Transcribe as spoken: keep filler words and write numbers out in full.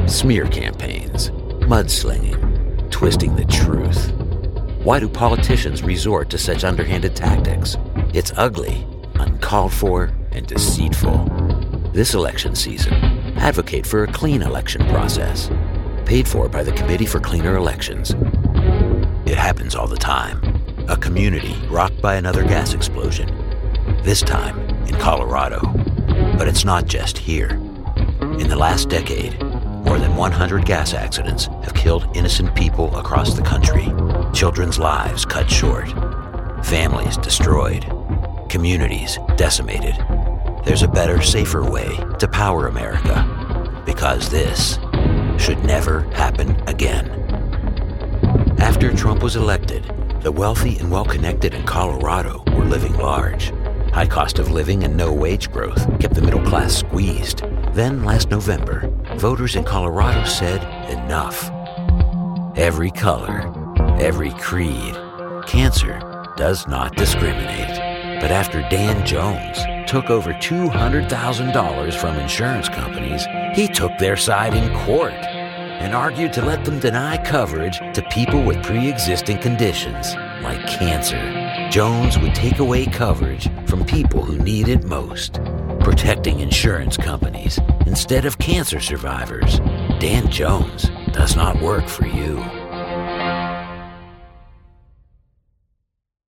Smear campaigns, mudslinging, twisting the truth. Why do politicians resort to such underhanded tactics? It's ugly, uncalled for, and deceitful. This election season, advocate for a clean election process. Paid for by the Committee for Cleaner Elections. It happens all the time. A community rocked by another gas explosion. This time in Colorado. But it's not just here. In the last decade, more than one hundred gas accidents have killed innocent people across the country. Children's lives cut short. Families destroyed. Communities decimated. There's a better, safer way to power America. Because this should never happen again. After Trump was elected, the wealthy and well-connected in Colorado were living large. High cost of living and no wage growth kept the middle class squeezed. Then last November, voters in Colorado said enough. Every color, every creed, cancer does not discriminate. But after Dan Jones took over two hundred thousand dollars from insurance companies, he took their side in court and argued to let them deny coverage to people with pre-existing conditions like cancer. Jones would take away coverage from people who need it most, protecting insurance companies instead of cancer survivors. Dan Jones does not work for you.